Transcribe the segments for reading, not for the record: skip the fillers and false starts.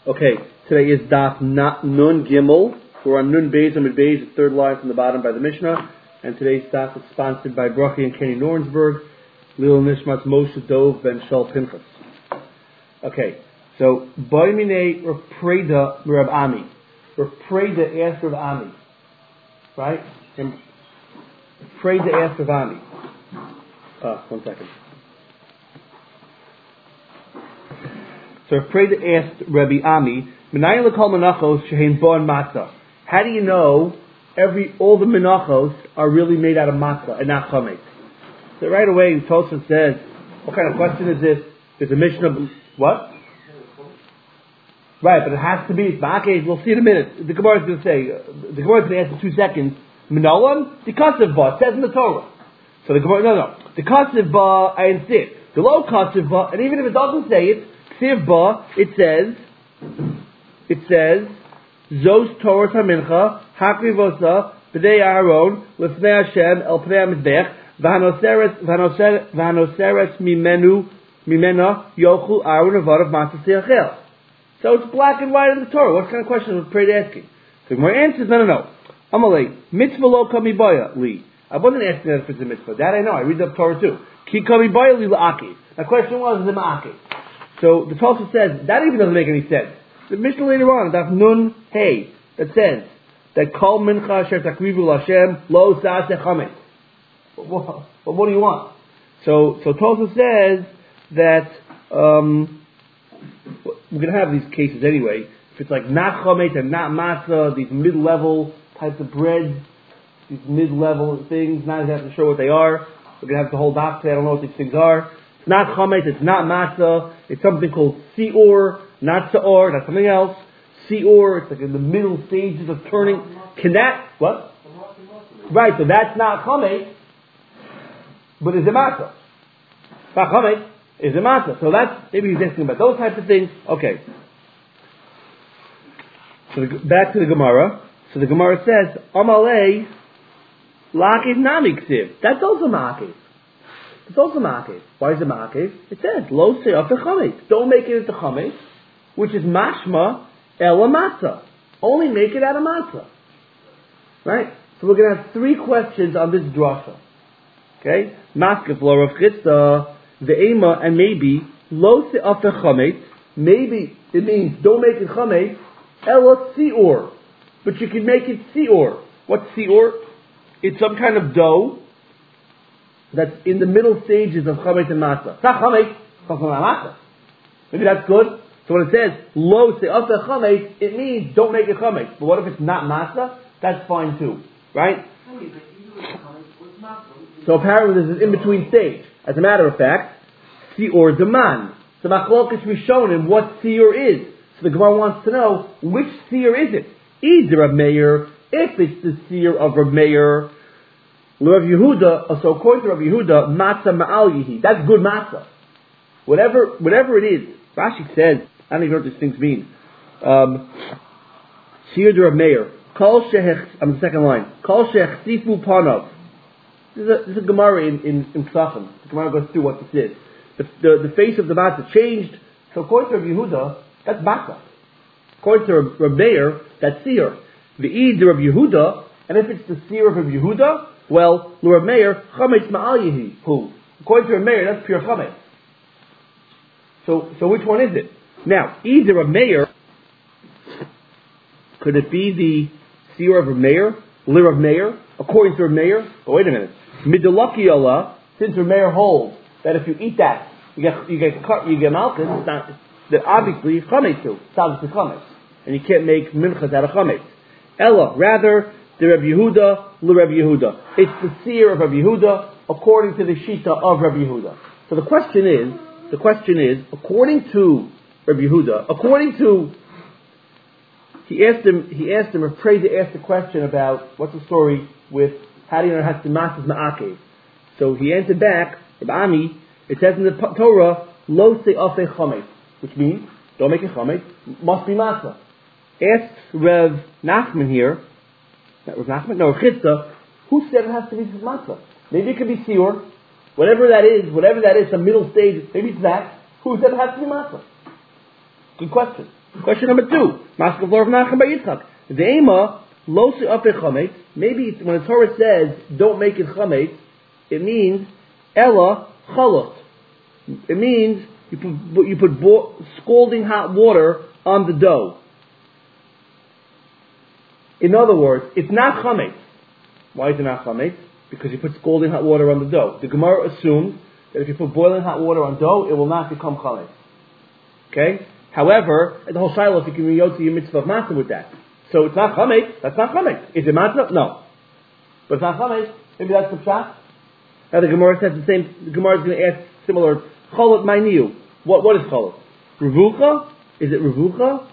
Okay, today is Daf Nun Gimel. We're on Nun Beis Amid Beis, the third line from the bottom by the Mishnah. And today's Daf is sponsored by Brachi and Kenny Norensberg, Lil Nishmat Moshe Dov Ben Shal Pinchas. Okay, so Boimine Rapreda Rab Ami. Rapreda asked Rab Ami. Right? And Rapreda asked Rab Ami. 1 second. So Rapreda asked Rabbi Ami, how do you know all the menachos are really made out of matzah and not chametz? So right away Tosfos says, what kind of question is this? There's a Mishnah, what? Right, but it has to be, it's ma'akev, we'll see in a minute. The Gemara is going to say, the Gemara is going to ask in 2 seconds, Minolan, the Kasev Ba, it says in the Torah. So the Gemara, no, the Kasev Ba, I insist. The low Kasev Ba, and even if it doesn't say it, Ba, it says, Zos Torah Hamincha, Hakrivosa, B'dei Aaron, L'fnei Hashem, El Pnei HaMizbech, V'hanoseres Mimena, Yochul Aaron Avadav Matzah Seachel. So it's black and white in the Torah. What kind of question was Rapreda asking? So my answer is no. Amalei, mitzvah lo kamiboya li. I wasn't asking that if it's a mitzvah. That I know. I read the Torah too. Ki kamiboya li la'aki. The question was, is it ma'aki? So the Tosfos says that even doesn't make any sense. The Mishnah later on, Daf Nun Hey, that says that Kol Mincha Asher Takrivu L'Hashem Lo Sa'aseh Chametz. But what do you want? So Tosfos says that we're going to have these cases anyway. If it's like not chametz and not matzah, these mid-level types of breads, these mid-level things, not exactly sure what they are. We're going to have the whole doctor. I don't know what these things are. It's not chametz, it's not matzah, it's something called si'or, not sa'or, that's something else. Si'or, it's like in the middle stages of turning. Can that, what? Right, so that's not chametz, but is it matzah? It's not chametz, is it matzah? So that's, maybe he's asking about those types of things. Okay. So back to the Gemara. So the Gemara says, Amalei, lakiv nami ksiv. That's also ma'akiv. It's also ma'akev. Why is it ma'akev? It says, lo se'af chametz. Don't make it into chametz, which is mashma ela matzah. Only make it out of matzah. Right? So we're going to have 3 questions on this drasha. Okay? Maskef lo Rav Chisda, ve'ema, and maybe, lo se'af chametz. Maybe it means don't make it chametz, ela si'or. But you can make it si'or. What's si'or? It's some kind of dough that's in the middle stages of chametz and matzah. It's not chametz, it's not matzah. Maybe that's good. So when it says lo se'asa chametz, it means don't make it chametz. But what if it's not matzah? That's fine too, right? So apparently there's an in-between stage. As a matter of fact, si'or deman. So machlokes rishonim what si'or is. So the Gemara wants to know which si'or is it. Either Rav Meir, if it's the si'or of Rav Meir, Rav Yehuda, so according to Rav Yehuda, matzah ma'al yihi. That's good matzah. Whatever it is. Rashi says, I don't even know what these things mean. Si'or de Rav Meir. Kol shehech, on the second line. Kol shehechsifu panav. This is a Gemara in Pesachim. The Gemara goes through what this is. The face of the matzah changed. So according to Rav Yehuda, that's matzah. According to Rav Meir, that's si'or. The Eid de Rav Yehuda, and if it's the si'or of Rav Yehuda, well, Rav Meir, chametz ma'al yihi. Who? According to Rav Meir, that's pure chametz. So which one is it? Now, either Rav Meir, could it be the si'or of Rav Meir? Rav Meir, according to Rav Meir? But wait a minute. Midalaki Allah, since Rav Meir holds that if you eat that, you get malchus, it's not, that obviously it's chametz too. It's obviously chametz. And you can't make minchas out of chametz. Ella, rather, the Rav Yehuda, Rav Yehuda. It's the seer of Rav Yehuda according to the shita of Rav Yehuda. So the question is, according to Rav Yehuda, he asked him, Rapreda asked the question about what's the story with how do you know has to matzah ma'akev. So he answered back, Rabbi Ami, it says in the Torah, lo se'afei chametz, which means don't make it chametz, must be matzah. Asked Rav Nachman here. That was Nachman? No, Chisda. Who said it has to be matzah? Maybe it could be si'or. Whatever that is, the middle stage, maybe it's that. Who said it has to be matzah? Good question. Question number 2. Maskef Lor Nachem Bar Yitzchak. Ve'ema lo se'afei chametz. Maybe when the Torah says don't make it chametz, it means ella chalot. It means you put scalding hot water on the dough. In other words, it's not chametz. Why is it not chametz? Because you put scalding hot water on the dough. The Gemara assumes that if you put boiling hot water on dough, it will not become chametz. Okay? However, at the whole shiloh, you can yotzi your mitzvah of matzah with that. So it's not chametz. That's not chametz. Is it matzah? No. But it's not chametz. Maybe that's the pshat. Now the Gemara says the same. The Gemara is going to ask similar. Cholot ma'niu. What is cholot? Revucha? Is it revucha?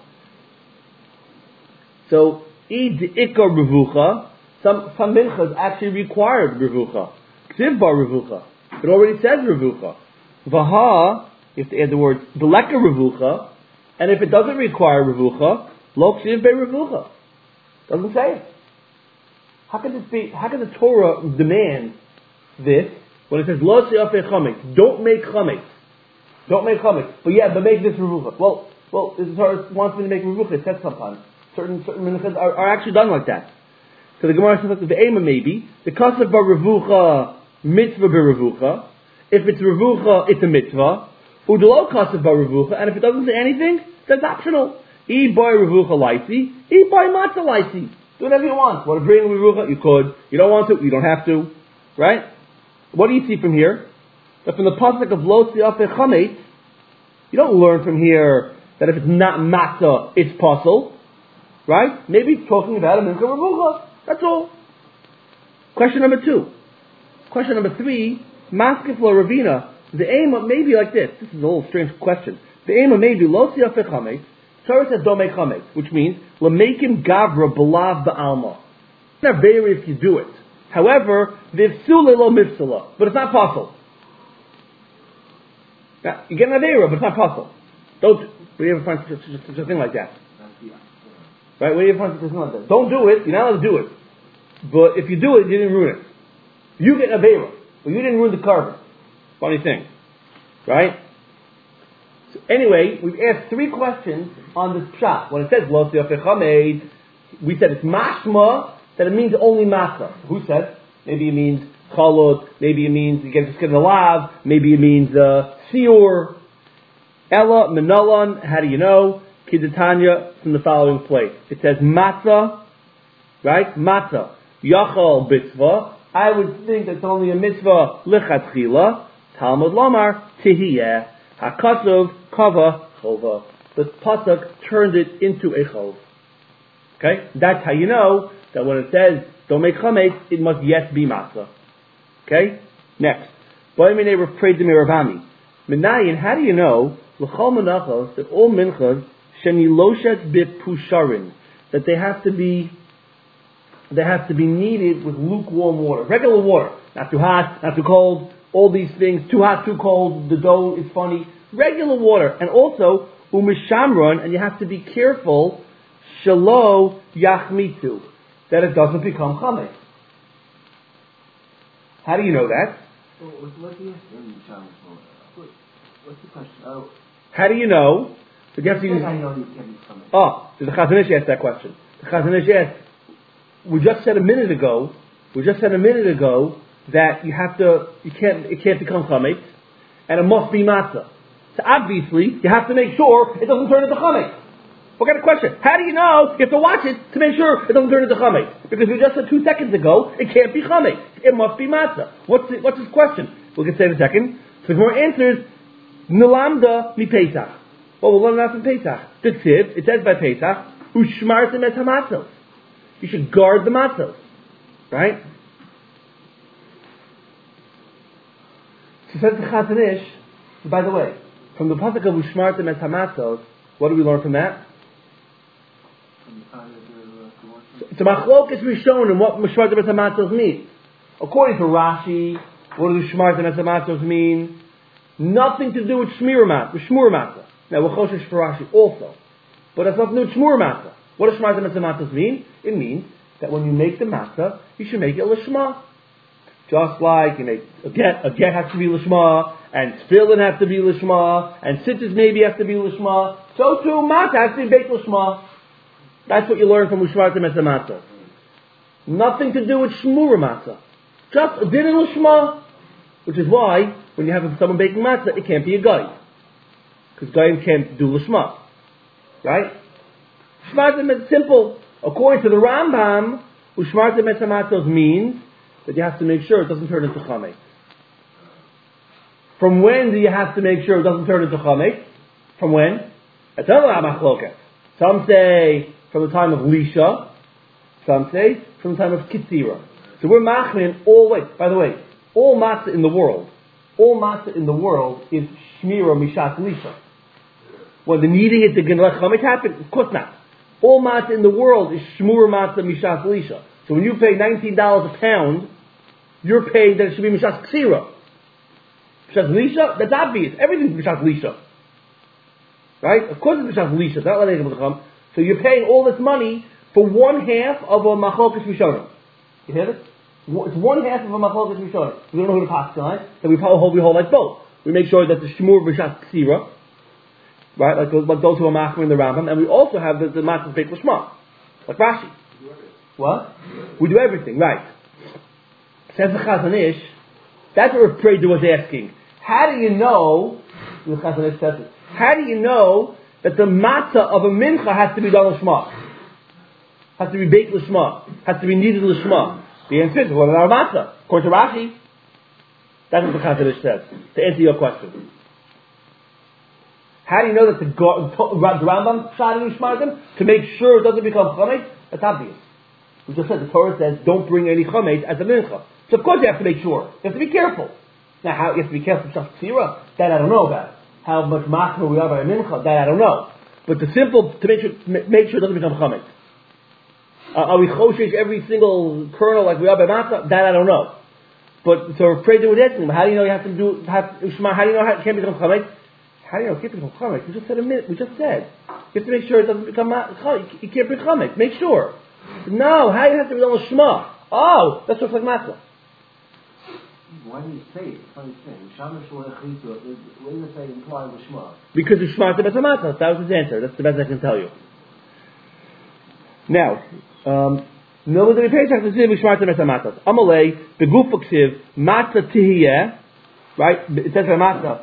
So id ikar revucha. Some minchas actually required revucha. Ksiv bar revucha. It already says revucha. Vaha. You have to add the word beleka revucha. And if it doesn't require revucha, lo ksiv be revucha. Doesn't say it. How could this be? How can the Torah demand this when it says lo se'afei chametz? Don't make chametz. Don't make chametz. But make this revucha. Well, the Torah wants me to make revucha. It says sometimes certain minchas are actually done like that. So the Gemara says that the ema maybe the kasav bar revucha mitzvah berevucha. If it's revucha, it's a mitzvah. Udelo kasav bar revucha, and if it doesn't say anything, that's optional. E by revucha laisi, e by matzah laisi. Do whatever you want. Want to bring revucha? You could. You don't want to? You don't have to. Right? What do you see from here? That from the pasuk of lo se'afei chametz, you don't learn from here that if it's not matzah, it's possible. Right? Maybe it's talking about a mincha revucha. That's all. Question number 2. Question number 3. Maskef Lo Ravina. The aim of maybe like this. This is a little strange question. The aim of maybe lo se'afei chametz. Torah says don't make chametz, which means l'meikim gavra b'lav ba'alma. It's not very if you do it. However, v'ifsule lo mifsula, but it's not possible. Now, you get an avera, but it's not possible. Don't. We ever find such a thing like that? Right? We ever find such a thing like that? Don't do it. You're not allowed to do it. But if you do it, you didn't ruin it. You get an avera, but you didn't ruin the carbon. Funny thing, right? So anyway, we've asked 3 questions on this pshat. When it says lo se'afei chametz, we said it's mashma that it means only matzah. Who said? Maybe it means chalot. Maybe it means you get the lav. Maybe it means siur. Ella menalan. How do you know? Kidatanya from the following place. It says matzah, right? Matzah. Yachal mitzvah. I would think that's only a mitzvah lichatchila. Talmud Lomar Tihiyeh Hakasov Kava Chova. The pasuk turned it into a chov. Okay, that's how you know that when it says don't make chametz, it must yes be matzah. Okay, next. Boimine Rav Preid Miravami. Minayin, how do you know l'chol menachos that all minchas sheniloshet bipusharin that they have to be kneaded with lukewarm water, regular water, not too hot, not too cold. All these things, too hot, too cold, the dough is funny. Regular water. And also, umishamron, and you have to be careful, shalo yachmitzu, that it doesn't become chametz. How do you know that? What's the question? How do you know? So you have to use, I know these can be chametz. so the Chazon Ish asked that question. The Chazon Ish asked, we just said a minute ago that it can't become chametz, and it must be matzah. So obviously, you have to make sure it doesn't turn into chametz. What kind of question? How do you know? You have to watch it to make sure it doesn't turn into chametz. Because we just said 2 seconds ago, it can't be chametz. It must be matzah. What's his question? We can say in a second. So the more answers, nilamda mi Pesach. Well, we'll learn that from Pesach. It says by Pesach, ushmartem et hamatzos. You should guard the matzos. Right? So says the Chazon Ish, by the way, from the pasuk of Ushmartem et Hamatzos, what do we learn from that? It's a machlokas Rishonim what Ushmartem et Hamatzos means. According to Rashi, what does Ushmartem et Hamatzos mean? Nothing to do with Shmur Matzah. Now, we're choshesh for Rashi also. But that's nothing to do with Shmur Matzah. What does Ushmartem et Hamatzos mean? It means that when you make the matzah, you should make it lishma. Just like you make a get has to be lishma, and tefillin have to be lishma, and sittas maybe have to be lishma. So too, matzah has to be baked lishma. That's what you learn from Ushmartem et Matzah. Nothing to do with shmura matzah. Just a din in lishma, which is why when you have someone baking matzah, it can't be a guy, because guy can't do lishma, right? Ushmartem is simple. According to the Rambam, Ushmartem et Matzah means that you have to make sure it doesn't turn into chametz. From when do you have to make sure it doesn't turn into chametz? From when? Some say from the time of Lisha. Some say from the time of Kitzira. So we're machmin all way. By the way, all matzah in the world is shmira mishat Lisha. When the kneading it to genelech chametz happen, of course not. All matzah in the world is shmura matzah mishat Lisha. So when you pay $19 a pound, you're paying that it should be mishat Ksira. Mishat Lisha, that's obvious. Everything's mishat Lisha. Right? Of course it's mishat Lisha. It's not letting able to come. So you're paying all this money for one half of a machlokas rishonim. You hear this? It's one half of a machlokas rishonim. We don't know who the pasuk is, so we hold like both. We make sure that the shmur mishat Ksira, right? Like those who are machmir in the Rambam, and we also have the matzah beit l'shma, like Rashi. What? We do everything, right? Says the Chazon Ish. That's what Rav Preda was asking. How do you know? The Chazon Ish says it. How do you know that the matzah of a mincha has to be done l'shma? Has to be baked l'shma? Has to be kneaded l'shma? The answer is, what about matzah? According to Rashi, that's what the Chazon Ish says. To answer your question. How do you know that the Rambam shot in Ushmartem? To make sure it doesn't become chametz? That's obvious. We just said the Torah says don't bring any chametz as a mincha. So of course you have to make sure. You have to be careful. Now how you have to be careful with Ksira? That I don't know about. How much machmir we are by a mincha? That I don't know. But the simple to make sure it doesn't become chametz. Are we choshesh every single kernel like we are by matzah? That I don't know. But so we're afraid to asking him. How do you know you have to do ushma? How do you know it can't become chametz? How do you know it can't become chametz? We just said a minute. We just said you have to make sure it doesn't become chametz. You can't bring chametz. Make sure. No, how do you have to be on shma? Oh, that's what's like matzah. Why do you say it? It's funny thing. Shamash lechitu. What do you say imply with shma? Because the shma is the matzah. That was his answer. That's the best I can tell you. Now, no the paycheck to say shma to matzah. Amalei beguf ksiv matzah tihiyeh. Right? It says matzah.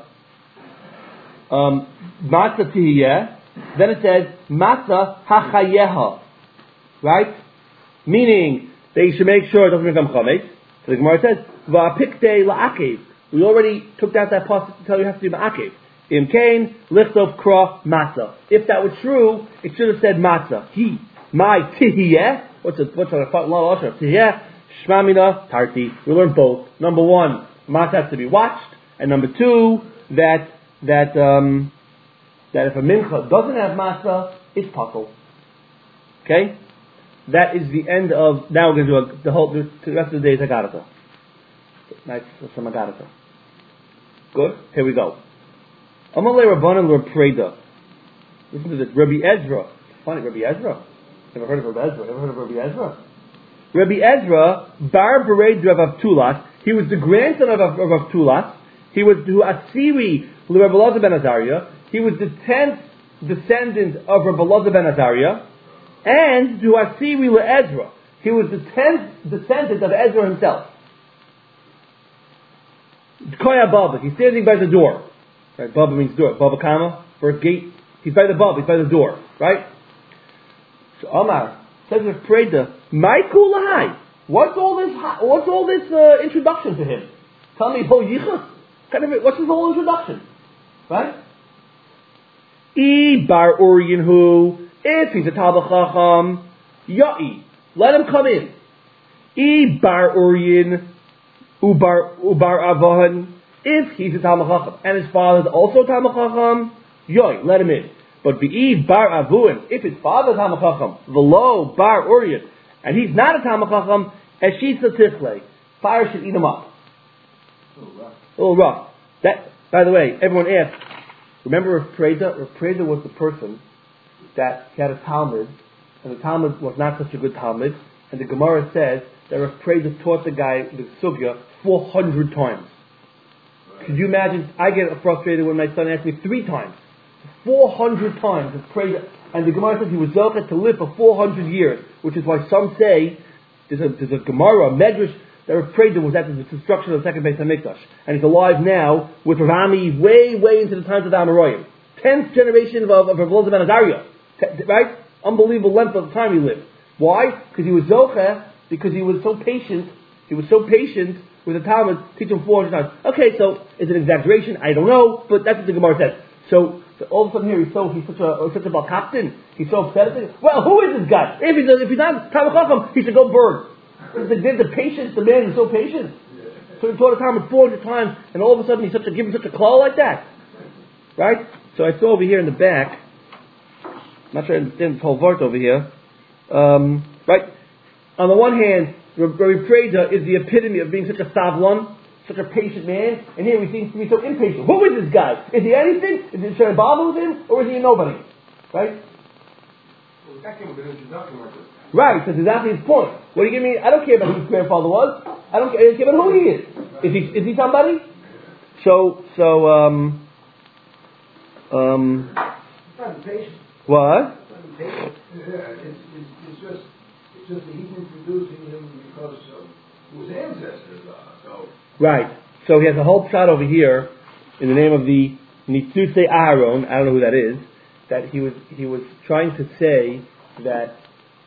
Matzah tihiyeh. Then it says matzah hachayeha. Right? Meaning they should make sure it doesn't become chametz. So the Gemara says, "Va'apikte la'akev." We already took out that pasuk to tell you have to be ma'akev. Im kain lichtov kra matzah. If that were true, it should have said matzah. He my tihiyeh. What's a lot of tihiyeh? Shmamina tarti. We learn both. Number one, matzah has to be watched, and number two, that if a mincha doesn't have matzah, it's pasul. Okay. That is the end of. Now we're going to do the rest of the day is Agarata. Nice, some Agarata. Good. Here we go. Amalei Rabbanan Rav Preda. Listen to this. Rabbi Ezra. Funny, Rabbi Ezra. Never heard of Rabbi Ezra. Ever heard of Rabbi Ezra? Rabbi Ezra Bar Bered Rav Avtulas. He was the grandson of Avtulas. He was to Asiri Rabbi Elazar ben Azariah. He was the 10th descendant of Rabbi Elazar ben Azariah. And to Asiri le'Ezra. He was the 10th descendant of Ezra himself. Koya Baba. He's standing by the door. Right? Baba means door. Baba Kama, for a gate. He's by the Baba. He's by the door. Right? So Omar says with Preda, my kulahai. What's all this introduction to him? Tell me, Ho Yichus. What's his whole introduction? Right? E bar Urian hu. If he's a Talmid Chacham, Ya'i, let him come in. E bar Urian, ubar Avahan. If he's a Talmid Chacham and his father is also a Talmid Chacham, Ya'i, let him in. But be bar Avuin, if his father is a Talmid Chacham, v'lo bar Urian, and he's not a Talmid Chacham, eshitza tichle, fire should eat him up. A little rough. That, by the way, everyone asked. Remember Rav Preda? Rav Preda was the person that he had a Talmud, and the Talmud was not such a good Talmud, and the Gemara says that Rav Preda taught the guy the Sugya 400 times. Could you imagine? I get frustrated when my son asks me 3 times, 400 times to pray, and the Gemara says he was zocheh to live for 400 years, which is why some say there's a Gemara, a Medrash, that were prayed to was after the destruction of the second Beis Hamikdash, and he's alive now with Rav Ami way into the times of the Amoraim. 10th generation of Rav Elazar ben Azariah, right? Unbelievable length of time he lived. Why? Because he was zocheh, because he was so patient. He was so patient with the Talmud, teach him 400 times. Okay, so is it an exaggeration? I don't know, but that's what the Gemara says. So all of a sudden here he's such a balkaptin. He's so upset at it. Well, who is this guy? If he's not Talmud Chacham, he should go burn. The patience, the man is so patient. So he taught the Talmud 400 times, and all of a sudden he's give him such a call like that, right? So I saw over here in the back. I'm not sure I understand this whole vart over here. Right? On the one hand, Rabbi Preda is the epitome of being such a savlon, such a patient man, and here he seems to be so impatient. Who is this guy? Is he anything? Is he trying to bother with him, or is he a nobody? Right? Well, that came with an introduction like this. Right, that's exactly his point. What do you give me? I don't care about who his grandfather was. I don't care about who he is. Is he somebody? So It's not patient. What? Yeah, it's just that he's introducing him because of who his ancestors are. So Right. So he has a whole shot over here in the name of the Nitzutze Aharon. I don't know who that is. That he was trying to say that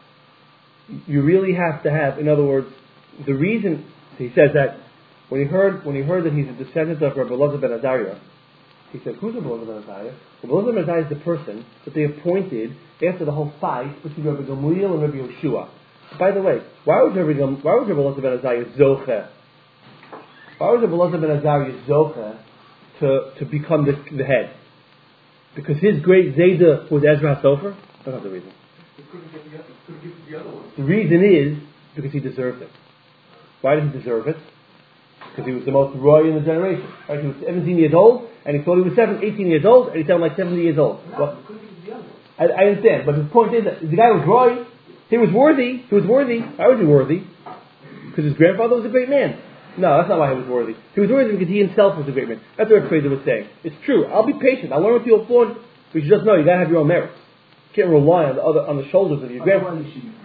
you really have to have, in other words, the reason he says that when he heard that he's a descendant of Rabbi Elazar ben Azariah, he said, "Who's Rabbi Elazar ben Azariah?" Rabbi Elazar ben Azariah is the person that they appointed after the whole fight between Rabbi Gamliel and Rabbi Yoshua. By the way, why was Rabbi Elazar ben Azariah zocheh? Why was Rabbi Elazar ben Azariah zocheh to become the head? Because his great Zayda was Ezra HaSofer? That's not the reason. he couldn't get the other one. The reason is because he deserved it. Why did he deserve it? Because he was the most roy in the generation. Right? He was 17 years old, and he thought he was 18 years old, and he sounded like 70 years old. No, Well, he couldn't get the other one. I understand, but his point is that the guy was roy. He was worthy. Why was he worthy? Because his grandfather was a great man. No, that's not why he was worthy. He was worthy because he himself was a great man. That's what Fraser was saying. It's true. I'll be patient. I'll learn what you'll afford, but you just know you got to have your own merits. You can't rely on the shoulders of your grandfather.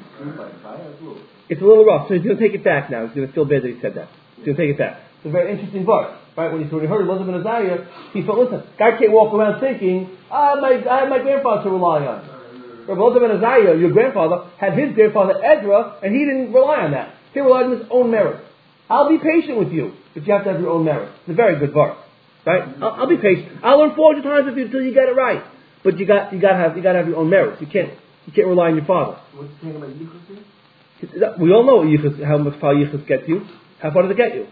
It's a little rough, so he's going to take it back now. He's going to feel bad that he said that. He's going to take it back. It's a very interesting part, right? When he heard Elazar ben Azariah, he thought, listen, guy can't walk around thinking, I have my grandfather to rely on. Rabbi Elazar ben Azariah, your grandfather, had his grandfather Ezra, and he didn't rely on that. He relied on his own merit. I'll be patient with you, but you have to have your own merit. It's a very good verse, right? I'll be patient. I'll learn 400 times with you until you get it right. But you got to have your own merits. You can't rely on your father. What's the thing about yichus? We all know how much far yichus gets you. How far does it get you?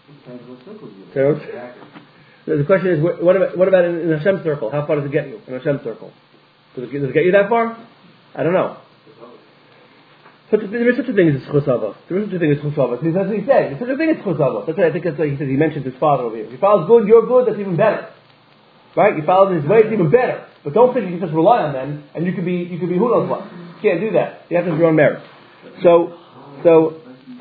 So, the question is, what about in a Hashem circle? How far does it get you in a Hashem circle? Does it get you that far? I don't know. There is such a thing as chusavos. There is such a thing as chusavos. That's what he said. There's such a thing as chusavos. That's what I think. That's what he said. He mentioned his father over here. If your father's good, you're good. That's even better, right? You follow his way, it's even better. But don't think you can just rely on them and you could be who knows what. You can't do that. You have to have your own merit. So. Joe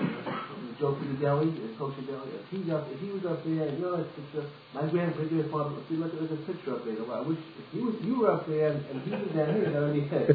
Fidelli, Kosher Deli. If he was up there, you know, my grandfather. If you look at the picture up there, I wish if you were up there and he was down here, that would be good.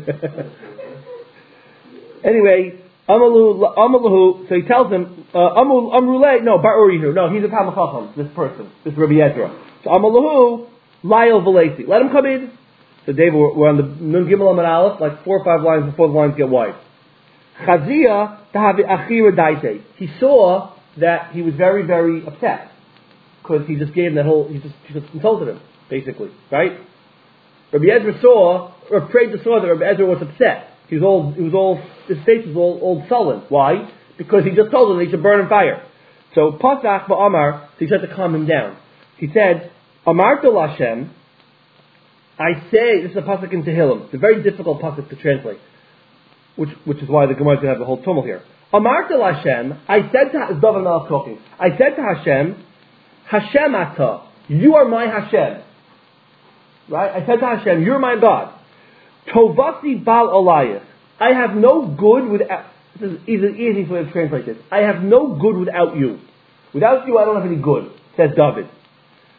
Anyway, Amalahu, so he tells him, Amruleh, no, Bar'urihu, no, he's a Talmud Chacham, this person, this Rabbi Ezra. So Amalahu, Lyle Velesi, let him come in. So David, we're on the Nun Gimel Amar Aleph, like 4 or 5 lines before the lines get wide. Chazia Tahavi Achira Daite. He saw that he was very, very upset because he just gave him that whole. He just insulted him, basically, right? Rabbi Ezra prayed to saw that Rabbi Ezra was upset. His face was all sullen. Why? Because he just told him that he should burn in fire. So Pasach Ba'amar, so he said to calm him down. He said, Amar to Lashem, I say, this is a pasuk in Tehillim. It's a very difficult pasuk to translate. Which is why the Gemara is going to have the whole tumult here. Amar to Hashem, I said to David Melech talking. I said to Hashem, Hashem Ata, you are my Hashem. Right? I said to Hashem, you're my God. Tovasi Bal Olayah. I have no good without. This is an easy way to translate this. I have no good without you. Without you, I don't have any good, says David.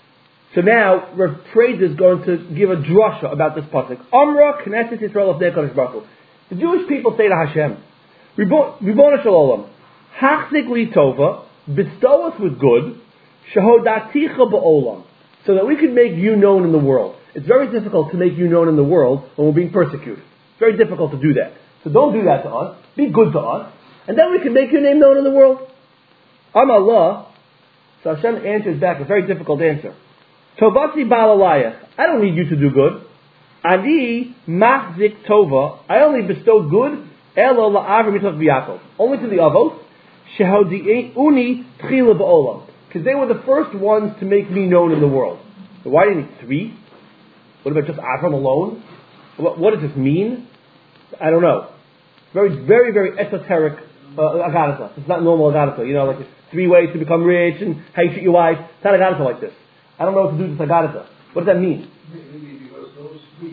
So now Rav Preid is going to give a drasha about this pasuk. Amra Knesset Yisrael of Kodesh Baruch Hu. The Jewish people say to Hashem, Ribbono Shel Olam, Hachzik li tova, bestow us with good, shehodaticha ba'olam, so that we can make you known in the world. It's very difficult to make you known in the world when we're being persecuted. It's very difficult to do that. So don't do that to us. Be good to us, and then we can make your name known in the world. Am Allah. So Hashem answers back a very difficult answer. Tovasi ba'alayach. I don't need you to do good. Ani machzik tova. I only bestow good. Elo la'avrim yitzchak v'Yaakov. Only to the avos. Shehodi'uni tchila ba'olam. Because they were the first ones to make me known in the world. So why do you need three? What about just Avram alone? What does this mean? I don't know. Very, very, very esoteric agadata. It's not normal agadata. You know, like 3 ways to become rich and how you treat your wife. It's not agadata like this. I don't know what to do with this agadata. What does that mean? Maybe because those three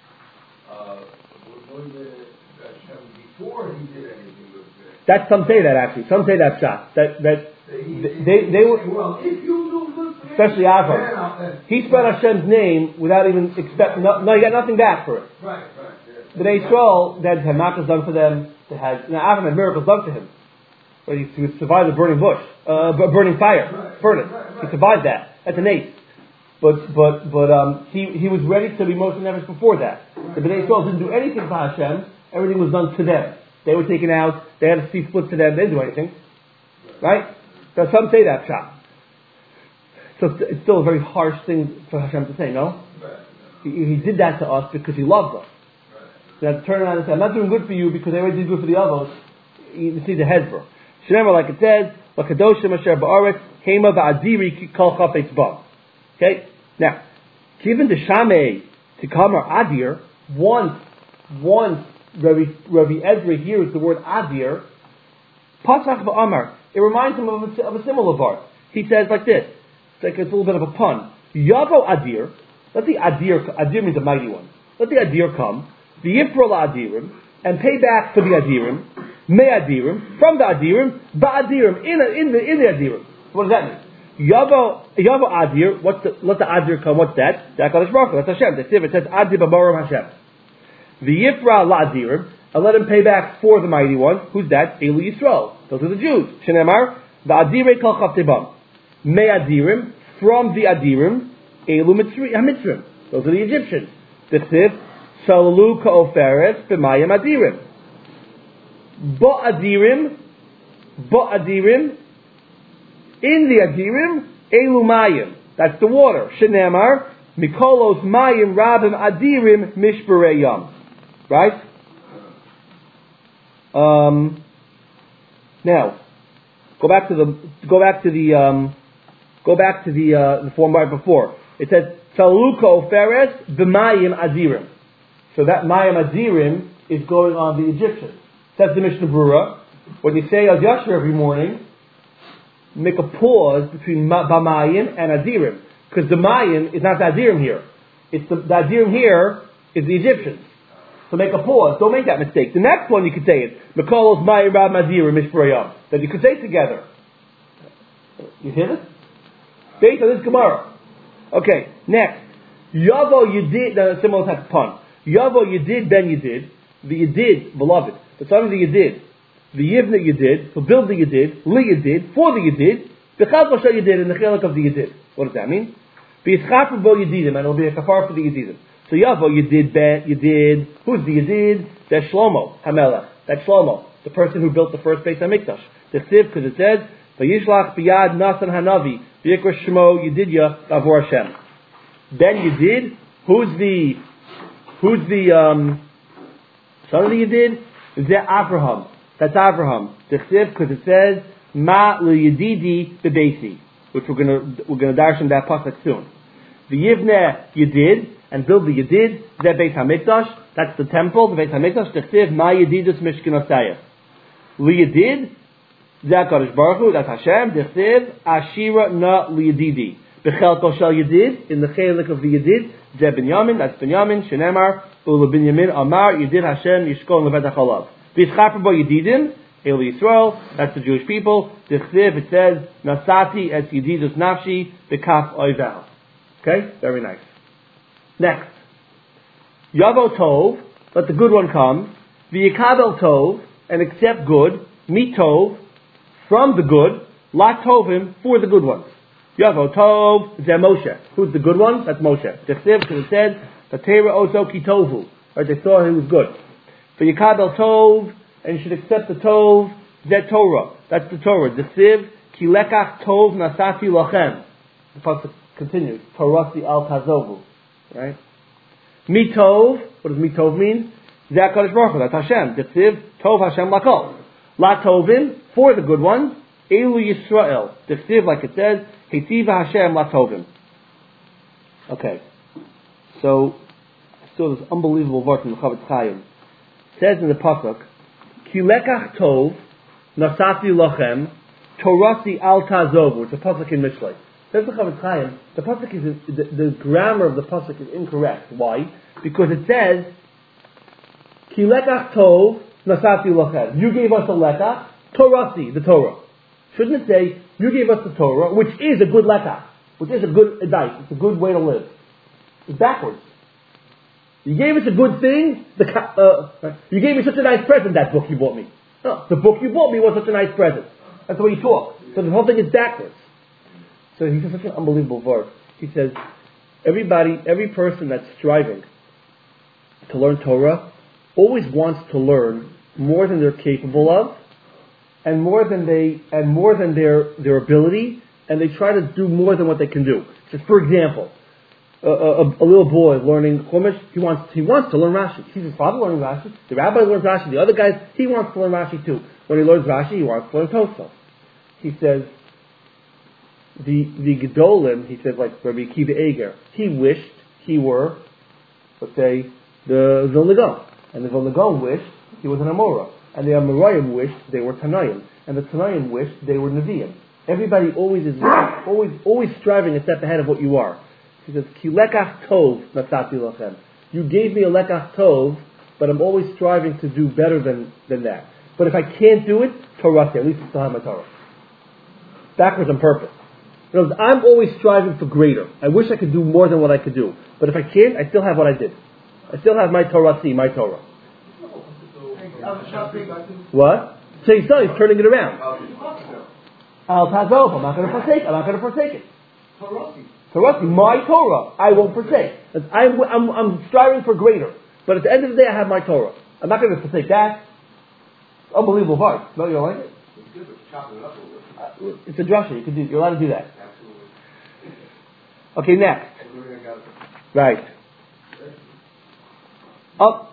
were going to Hashem before he did anything with it. That some say that actually. Some say that shot. That they were. Well, if you do good, especially Avram. He spread Hashem's name without even expecting. No, he got nothing back for it. Right. But they Yisrael, they had Hamakas done for them. They had Avram had miracles done for him. But he survived the burning bush, burning fire, furnace. He survived that. That's an ace. But he was ready to be Moshe Neves before that. The Bnei Yisrael didn't do anything for Hashem. Everything was done to them. They were taken out. They had a seat split to them. They didn't do anything. Right? So some say that shot. So it's still a very harsh thing for Hashem to say, no? He did that to us because he loves us. So you have to turn around and say, I'm not doing good for you because I already did good for the others. You see the hezbollah. Shemar, like it says, L'kadoshim asher ba'aretz, hema va'adiri kol chafetz ba. Okay? Now, given the Shamei to come or Adir, once Rabbi Ezra hears the word Adir, Pasach v'amar, it reminds him of a similar bar. He says like this, it's a little bit of a pun. Yavo Adir, let the Adir means a mighty one. Let the Adir come, the Yifra Adirim, and pay back for the Adirim, me Adirim, from the Adirim, ba'adirim, in the Adirim. What does that mean? Yavo Adir, let the Adir come, what's that? That's HaKadosh Baruch Hu, that's Hashem. That's it says Adir b'morim Hashem. The Yifra La'adirim, and let him pay back for the mighty one. Who's that? Elu Yisrael. Those are the Jews. Shenemar, va'adirei kol chaftebam. Me Adirim, from the Adirim, Elu Mitzrim. Those are the Egyptians. T'chsiv, Salalu ka'oferes b'mayim Adirim. Ba'adirim, in the Adirim, Elu Mayim. That's the water. Shenemar, Mikolos Mayim Rabim Adirim Mishberei Yam. Right? Now, go back to the form right before. It says Saluko Feres b'Mayim Adirim. So that Mayim Adirim is going on the Egyptians. Says the Mishnah Berurah. When you say Al Yashar every morning, make a pause between B'Mayim and Adirim, because the Mayim is not the Adirim here. It's the Adirim here is the Egyptians. So make a pause. Don't make that mistake. The next one you could say is Mikolos Mayim Rab Adirim Mishparayam. That you could say together. You hear this? Based on this Gemara. Okay. Next, Yavo Yedid. Similar type of pun. Yavo Yedid Ben Yedid. The Yedid, beloved. The son of the Yedid. The Yivna Yedid, who built the Yedid, Li Yedid, for the Yedid, the Chazal Shah Yedid, and the Chelik of the Yedid. What does that mean? Be Yischafer Bo Yedidim, and it will be a kafar for the Yedidim. So Yavo Yedid, Bet Yedid, who's the Yedid? That's Shlomo Hamelech. That's Shlomo, the person who built the first Beis HaMikdash. The Chsiv, because it says, Vayishlach Biyad Nasan Hanavi, V'yikra Shmo Yedidya Avor Hashem. Ben Yedid, who's the son of the Yedid? Ze Avraham. That's Avraham. The Chsiv, because it says Ma L'Yedidi B'Beisi, which we're gonna darshan that pasuk soon. The Yivneh Yedid, and build the Yedid. Ze Beis Hamikdash. That's the temple. The Beis Hamikdash. The Chsiv Ma Yedidus Mishkan Osayah. L'Yedid. Ze HaKadosh Baruch Hu. That's Hashem. The Chsiv Ashira Na L'Yedidi. B'Chelko Shel Yedid, in the chelik of the Yedid. Ze Binyamin. That's Binyamin. Shenemar Ula Binyamin Amar Yedid Hashem Yishkon Levet HaChalav. V'Yischaper Bo Yedidim, El Yisrael, that's the Jewish people. The Chsiv, it says, Nasati es Yedidus Nafshi, B'Kaf Oivel. Okay? Very nice. Next. Yavo Tov, let the good one come. V'yikabel Tov, and accept good. Mi Tov, from the good. La Tovim, for the good ones. Yavo Tov, Zeh Moshe. Who's the good one? That's Moshe. Dechsiv, because it said, Vatera Ozo Ki Tovu. Right, they saw he was good. V'yikabel Tov, and you should accept the Tov, Zeh Torah. That's the Torah. Dechsiv, Ki Lekach Tov Nasati Lachem. The pasuk continues. Torasi Al Tazovu. Right? Mi Tov, what does Mi Tov mean? Zeh HaKadosh Baruch Hu, that's Hashem. Dechsiv, Tov Hashem Lakol. La Tovim, for the good ones. Elu Yisrael. Dechsiv, like it says, Heitiva Hashem La Tovim. Okay. So this unbelievable verse from the Chavetz Chaim. It says in the pasuk, Ki lekach tov nasati lochem torasi al tazovu. It's a pasuk in Mishlei. Says the Chavetz Chaim. The pasuk is the grammar of the pasuk is incorrect. Why? Because it says Ki lekach tov nasati lochem. You gave us a lekach, torasi, the Torah. Shouldn't it say you gave us the Torah, which is a good lekach, which is a good advice. It's a good way to live. It's backwards. You gave us a good thing. You gave me such a nice present. That book you bought me. No, the book you bought me was such a nice present. That's the way you talk. So the whole thing is backwards. So he says such an unbelievable verse. He says, every person that's striving to learn Torah always wants to learn more than they're capable of, and more than their ability, and they try to do more than what they can do. Just for example. A little boy learning Chumash, he wants to learn Rashi. He sees his father learning Rashi. The rabbi learns Rashi. The other guys, he wants to learn Rashi too. When he learns Rashi, he wants to learn Tosfos. He says, the Gedolim, he says, like Rabbi Akiva Eger, he wished he were, let's say, the Vilna Gaon. And the Vilna Gaon wished he was an Amora. And the Amoraim wished they were Tanaim. And the Tanaim wished they were Nevi'im. Everybody always striving a step ahead of what you are. He says, Ki lekach tov nasati lachem. You gave me a lekach tov, but I'm always striving to do better than that. But if I can't do it, Torah, at least I still have my Torah. Backwards on purpose. In other words, I'm always striving for greater. I wish I could do more than what I could do. But if I can't, I still have what I did. I still have my Torah, my Torah. What? So he's turning it around. Al tazov, I'm not going to forsake it. Torah, my Torah, I won't forsake. I'm striving for greater. But at the end of the day, I have my Torah. I'm not going to forsake that. Unbelievable verse. No, you don't like it? It's good to chop it up a little bit. It's a drasha. You're allowed to do that. Absolutely. Okay, next. Right. Up.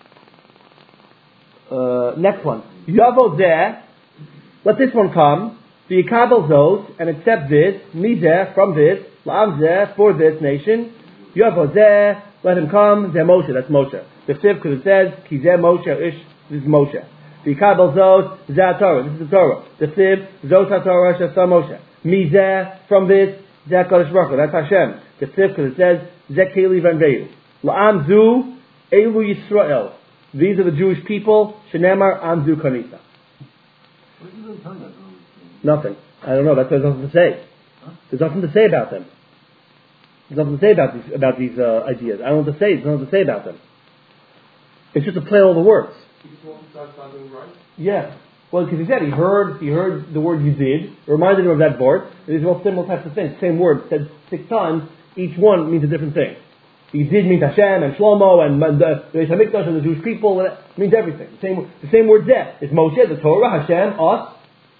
Next one. Yavo zeh. Let this one come. V'yikabel zos, and accept this. Mizeh, from this. La'am zeh, for this nation. Yavo zeh, let him come. Zeh Moshe, that's Moshe. The fifth, because it says, Ki zeh Moshe ish, this is Moshe. V'yikabel zos, zeh Torah, this is the Torah. The fifth, zos HaTorah, shasa Moshe. Mizeh, from this, zeh HaKadosh Baruch Hu, that's Hashem. The fifth, because it says, zeh Keli Vanveyu. La'am zu, Elu Yisrael. These are the Jewish people. Shenemar Amdu Kanisa. What is it talking about? Nothing. I don't know. That's what there's nothing to say. Huh? There's nothing to say about them. There's nothing to say about these ideas. I don't know what to say. There's nothing to say about them. It's just a play on all the words. He just wants to start something right? Yeah. Well, because he said he heard the word you did. It reminded him of that word. These are all similar types of things. Same word said 6 times. Each one means a different thing. He did means Hashem and Shlomo and the Beis Hamikdash and the Jewish people. And it means everything. The same word there. It's Moshe, the Torah, Hashem, us.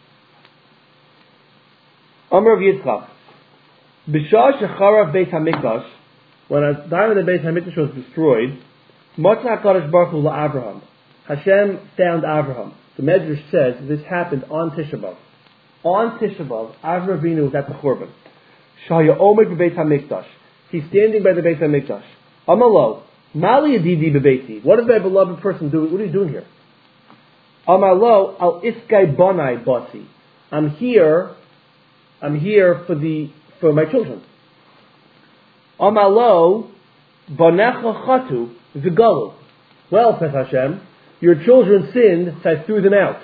Amr of Yitzchak. B'shah shecharav Beis Hamikdash, when a time when the Beis Hamikdash was destroyed, Motza HaKadosh Baruch Hu LaAvraham. Hashem found Avraham. The Medrash says this happened on Tisha B'Av. On Tisha B'Av, Avraham Avinu was at the Churban. Shaya Omer b'Beis Hamikdash. He's standing by the Beis Hamikdash. Amalo, Mali Adidi b'Beiti. What does my beloved person do? What are you doing here? Amalo al Iskai Bonai Basi. I'm here for my children. Amalo Bonecha Chatu V'Galu. Well, says Hashem, your children sinned, so I threw them out.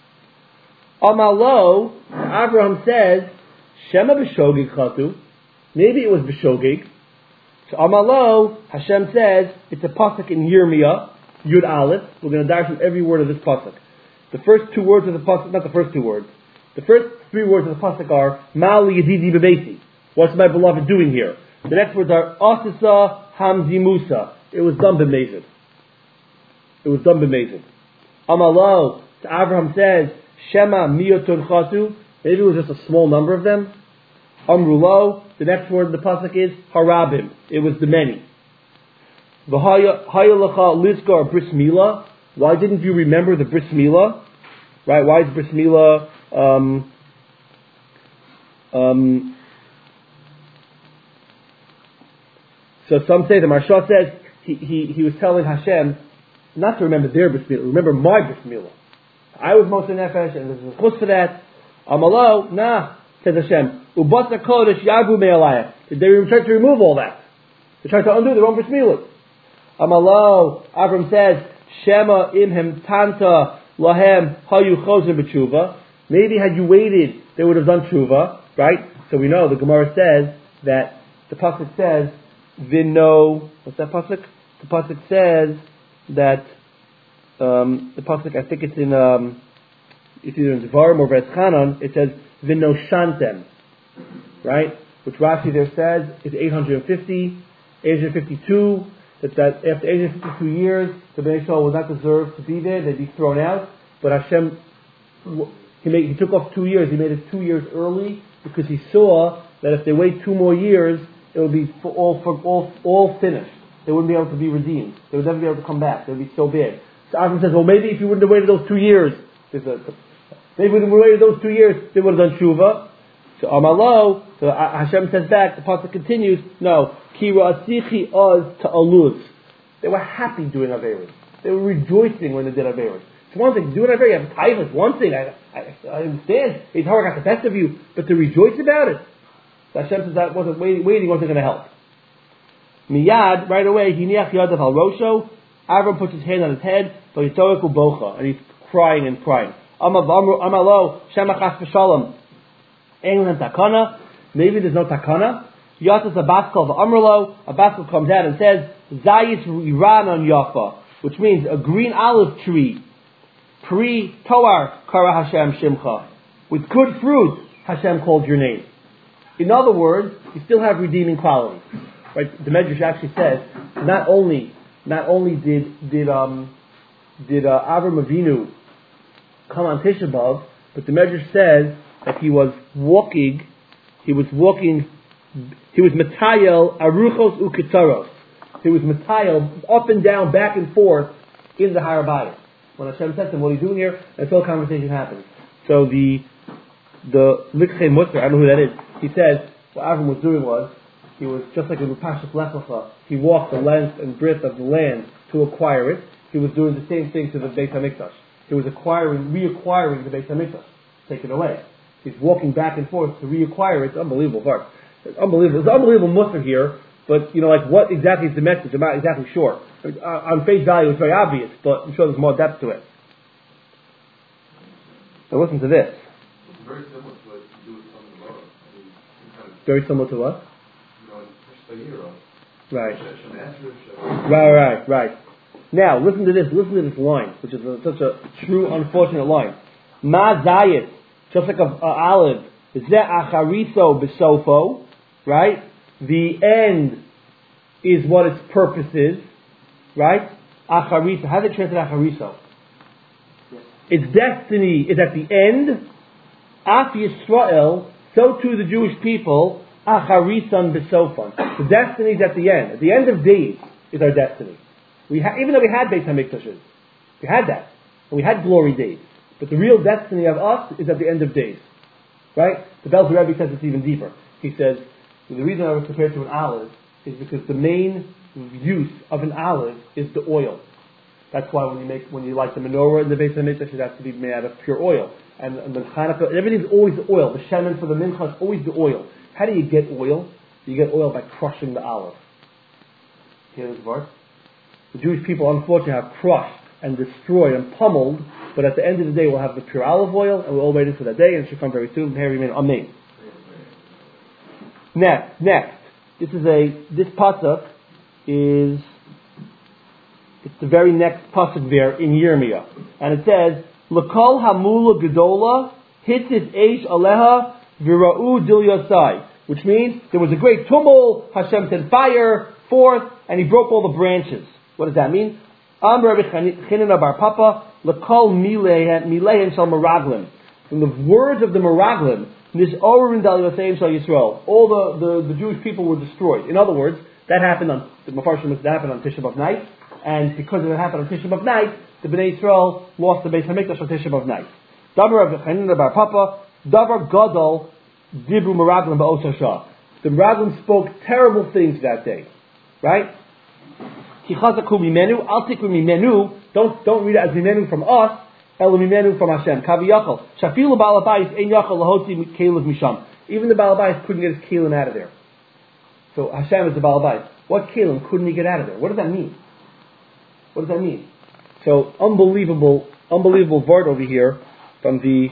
Amalo, Abraham says, Shema b'Shogig Chatu. Maybe it was b'shogeg. So Amalo, Hashem says, it's a pasuk in Yirmiyah, Yud Aleph. We're going to dash from every word of this pasuk. The first two words of the pasuk, not the first two words. The first three words of the pasuk are, Mali Yedidi Bebesi. What's my beloved doing here? The next words are, Asisa Hamzi Musa. It was done b'mezid. It was done b'mezid. Amalo, to Abraham says, Shema Miyotun Chatu. Maybe it was just a small number of them. Amrulo, the next word in the pasuk is Harabim. It was the many. V'hayalacha Lizkar Bris Milah. Why didn't you remember the Bris Milah? Right? Why is Bris Milah? So some say, the Maharsha says, he was telling Hashem not to remember their Bris Milah, remember my Bris Milah. I was Moshe Nefesh, and there's a chus for that. Amalo, nah, says Hashem. Ubata Kodesh Yagu Me'alayah. Did they try to remove all that? They tried to undo their own Bris Milah. Amalo, Avram says, Shema imhem tanta lahem hayu chozim b'tshuva. Maybe had you waited, they would have done tshuva, right? So we know, the Gemara says, that the pasuk says, Vino, what's that pasuk? The pasuk says that, the pasuk, I think it's in, it's either in Devarim or V'etchanan, it says, Vino shantem, right? Which Rashi there says is 850, 852, that after 852 years, the Bnei Yisrael would not deserve to be there, they'd be thrown out, but Hashem, he took off 2 years, he made it 2 years early, because he saw that if they wait 2 more years, it would be all finished. They wouldn't be able to be redeemed. They would never be able to come back. They would be so bad. So Avram says, well, maybe if you wouldn't have waited those 2 years, maybe if you wouldn't have waited those 2 years, they would have done tshuva. So Amalo, so Hashem says back, the pasuk continues, no, ki ra'asichi oz ta'aluz. They were happy doing Averis. They were rejoicing when they did Averis. It's one thing, doing Averis, you have a title, it's one thing, I understand, it's hard, got the best of you, but to rejoice about it, so Hashem says that wasn't waiting wasn't going to help. Miyad, right away, hiniach yadav al rosho, Avram puts his hand on his head, v'yitoik u'bocha, and he's crying and crying. Amalo, shemachas v'shalom, England takana. Maybe there's no takana. Yatas abaskal v'amrlo. Abaskal comes out and says Zayis Iran on Yafa, which means a green olive tree. Pri Toar Kara Hashem Shimcha. With good fruit, Hashem called your name. In other words, you still have redeeming qualities. Right? The Medrash actually says not only did Avram Avinu come on Tisha B'Av, but the Medrash says that he was Matayel Aruchos Ukitaros. He was Matayel up and down, back and forth in the Har Bayit. When Hashem says to him, what are you doing here? And so a conversation happens. So the Likchei Musar, I don't know who that is, he says what Avram was doing was, he was just like in Pashas Lech Lecha, he walked the length and breadth of the land to acquire it. He was doing the same thing to the Beit HaMikdash. He was reacquiring the Beit HaMikdash. Take it away. He's walking back and forth to reacquire it. It's unbelievable part. It's unbelievable. There's unbelievable musar here, but what exactly is the message? I'm not exactly sure. On face value, it's very obvious, but I'm sure there's more depth to it. Now listen to this. It's very similar to what you do with some of the Torah. Very similar to what? Right. Right. Now listen to this. Listen to this line, which is such a true, unfortunate line. Ma zayit, just like a olive. Ze achariso besofo. Right? The end is what its purpose is. Right? Achariso. How do they translate achariso? Its destiny is at the end. Af Yisrael, so too the Jewish people, acharisan besofan. The destiny is at the end. At the end of days is our destiny. Even though we had Beit HaMikdashes, we had that. And we had glory days. But the real destiny of us is at the end of days. Right? The Belzer Rebbe says it's even deeper. He says, the reason I was compared to an olive is because the main use of an olive is the oil. That's why when you light the menorah in the Beit HaMikdash, it has to be made out of pure oil. And the Hanukkah, everything's always the oil. The shemen for the mincha is always the oil. How do you get oil? You get oil by crushing the olive. Hear this verse? The Jewish people, unfortunately, have crushed and destroyed and pummeled, but at the end of the day, we'll have the pure olive oil, and we're all waiting for that day, and it should come very soon. Amen. Next. This pasuk is, it's the very next pasuk there in Yirmiyah. And it says, L'kol hamula gedola hitzit eish aleha v'ra'u dil yosai. Which means, there was a great tumult, Hashem sent fire forth, and he broke all the branches. What does that mean? Amr Rabbi Chanina bar Papa, L'kol milehen shal meraglim. From the words of the meraglim, Nis'orin dal Yosayim shal Yisrael. All the Jewish people were destroyed. In other words, that happened on Tisha B'Av night, and because it happened on Tisha B'Av night, the Bnei Yisrael lost the Beis Hamikdash on Tisha B'Av night. Davar Rabbi Chanina bar Papa, Davar Gadol Dibru meraglim ba'os hashah. The meraglim spoke terrible things that day, right? Ki chazaku mimenu, al tikru mimenu. Don't read it as mimenu from us. Elu mimenu from Hashem. Kavi yachol. Shafilu ba'al habayis ein yachol lahotzi kelev misham. Even the ba'al habayis couldn't get his kelim out of there. So Hashem is the ba'al habayis. What kelim couldn't he get out of there? What does that mean? So unbelievable word over here from the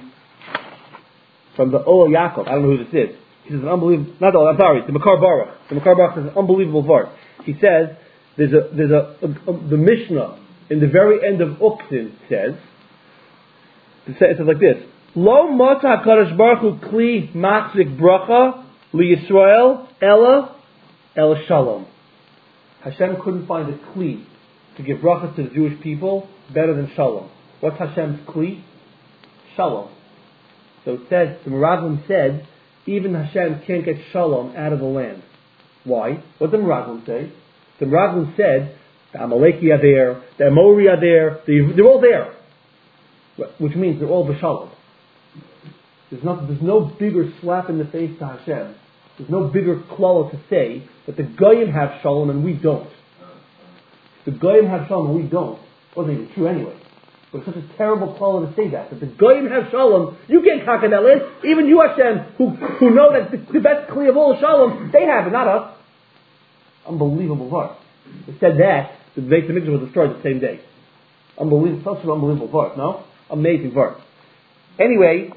Ola Yaakov. I don't know who this is. He says an unbelievable. The Makar Baruch. The Makar Baruch says an unbelievable word. He says the Mishnah in the very end of Uktzin says. It says like this: Lo mata Hakadosh Baruch Hu kli machzik bracha li Yisrael ela shalom. Hashem couldn't find a kli to give bracha to the Jewish people better than shalom. What's Hashem's kli? Shalom. So it says, the Meraglim said, even Hashem can't get shalom out of the land. Why? What did the Meraglim say? The Meraglim said, the Amaleki are there, the Amori are there, they're all there. Which means they're all b'shalom. There's no bigger slap in the face to Hashem. There's no bigger klala to say that the Goyim have shalom and we don't. The Goyim have shalom and we don't. It wasn't even true anyway. But it's such a terrible klala to say that the Goyim have shalom, you can't conquer that land. Even you, Hashem, who know that the best kli of all is shalom, they have it, not us. Unbelievable verse. It said that the Beis Hamikdash was destroyed the same day. Unbelievable, such an unbelievable verse, no? Amazing verse. Anyway,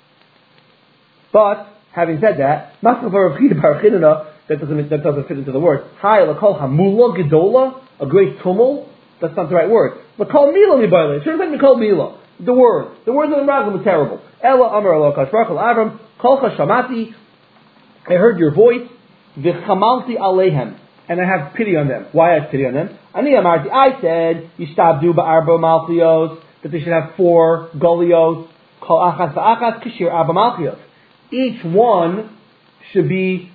but having said that, that doesn't fit into the word. Hi, l'kol hamula gedola, a great tumult. That's not the right word. L'kol mila mibayla. It should have been l'kol mila. The words of the Meraglim were terrible. Ela amar Elokash Baruch Hu Avram kolcha shamati. I heard your voice. V'chamalti aleihem, and I have pity on them. Why I have pity on them? Ani amarti. I said yishtabdu ba'arba malchios, that they should have 4 golios. Kol achas va'achas kishir arba malchios. Each one should be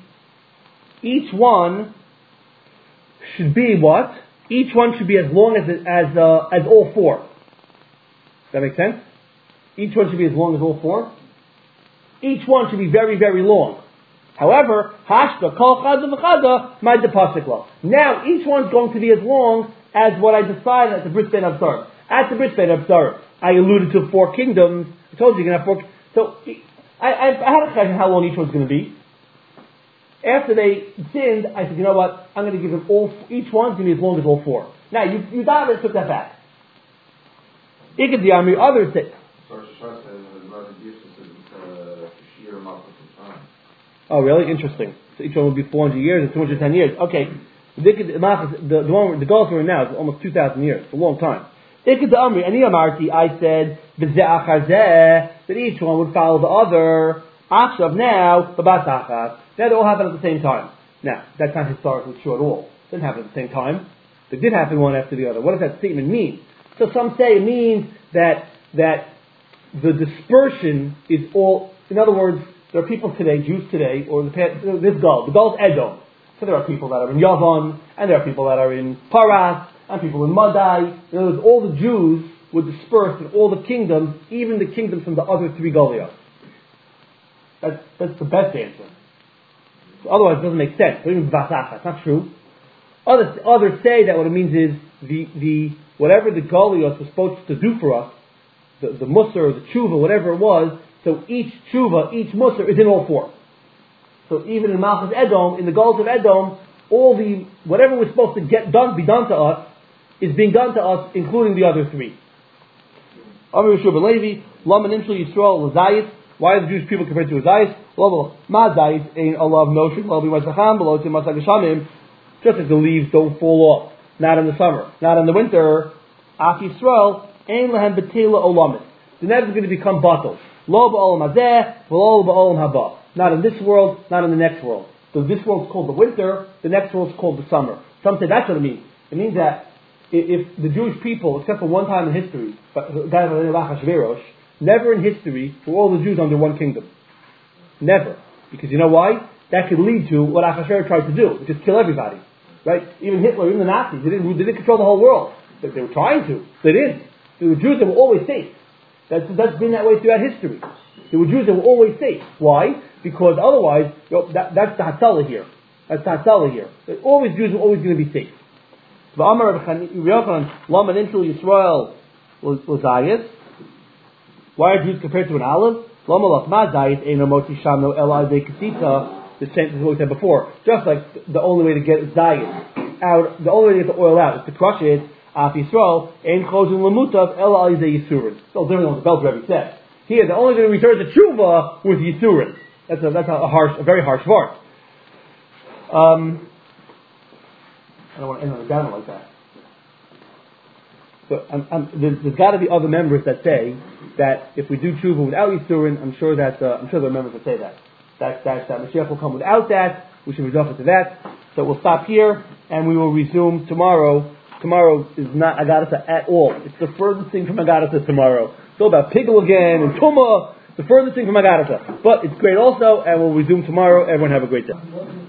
what? Each one should be as long as all 4. Does that make sense? Each one should be as long as all 4. Each one should be very, very long. However, hashta kol chada v'chada my depasikla. Now each one's going to be as long as what I decided at the Bris Ben Absar. At the Bris Ben Absar, I alluded to 4 kingdoms. I told you you're going to have 4. So I had a question how long each one's going to be. After they sinned, I said, you know what? I'm going to give them each one's going to be as long as all 4. Now, you took that back. Ikad the army, others say. Oh, really? Interesting. So each one would be 400 years and 210 years. Okay. The goals we're in now is almost 2,000 years. It's a long time. Ikad the army, ani amarti, I said, that each one would follow the other. Achshav now, babasachas. That all happened at the same time. Now, that's not historically true at all. It didn't happen at the same time. They did happen one after the other. What does that statement mean? So some say it means that the dispersion is all. In other words, there are people today, Jews today, or this Gaul. The Gaul's Edom. So there are people that are in Yavon, and there are people that are in Paras, and people in Madai. In other words, all the Jews were dispersed in all the kingdoms, even the kingdoms from the other 3 Goliaths. That's the best answer. Otherwise, it doesn't make sense. It's not true. Others say that what it means is the whatever the Goliaths were supposed to do for us, the Musar, the Tshuva, whatever it was. So each Tshuva, each Musar is in all 4. So even in Malchus Edom, in the Gauls of Edom, whatever was supposed to be done to us is being done to us, including the other 3. Amr Yeshua ben Levi, Laman Imshul Yisrael Lazayis, Why are the Jewish people compared to a Zayis? Ma Zayis ain't Allah no shik lo b'masacham below timasach geshamim. Just as the leaves don't fall off, not in the summer, not in the winter. Af Yisrael ein lehem betela olamis. They're never going to become bottles. Lo ba'olam hazeh, v'lo ba'olam haba. Not in this world, not in the next world. So this world's called the winter, the next world's called the summer. Some say that's what it means. It means that if the Jewish people, except for one time in history, never in history were all the Jews under one kingdom. Never. Because you know why? That could lead to what Achashverosh tried to do, which is kill everybody. Right? Even Hitler, even the Nazis, they didn't control the whole world. They were trying to. They didn't. There were Jews that were always safe. That's been that way throughout history. There were Jews that were always safe. Why? Because otherwise, that's the Hatzalah here. That's the Hatzalah here. Always Jews were always going to be safe. Why are Jews compared to an olive? The same as what we said before. Just like the only way to get zayis out, the only way to get the oil out is to crush it. Af Yisrael ein chozin lemutav ela al yidei yisurin. Still different than what the Belt Rebbe said. Here, they're only going to return to tshuva with yisurin. That's a very harsh word. I don't want to end on a downer like that. So there's got to be other members that say that if we do tshuva without yisurin, I'm sure there are members that say that Mashiach will come without that. We should resolve it to that. So we'll stop here and we will resume tomorrow. Tomorrow is not Agadah at all. It's the furthest thing from Agadah tomorrow. It's all about Pigel again and Tumah. The furthest thing from Agadah. But it's great also, and we'll resume tomorrow. Everyone have a great day.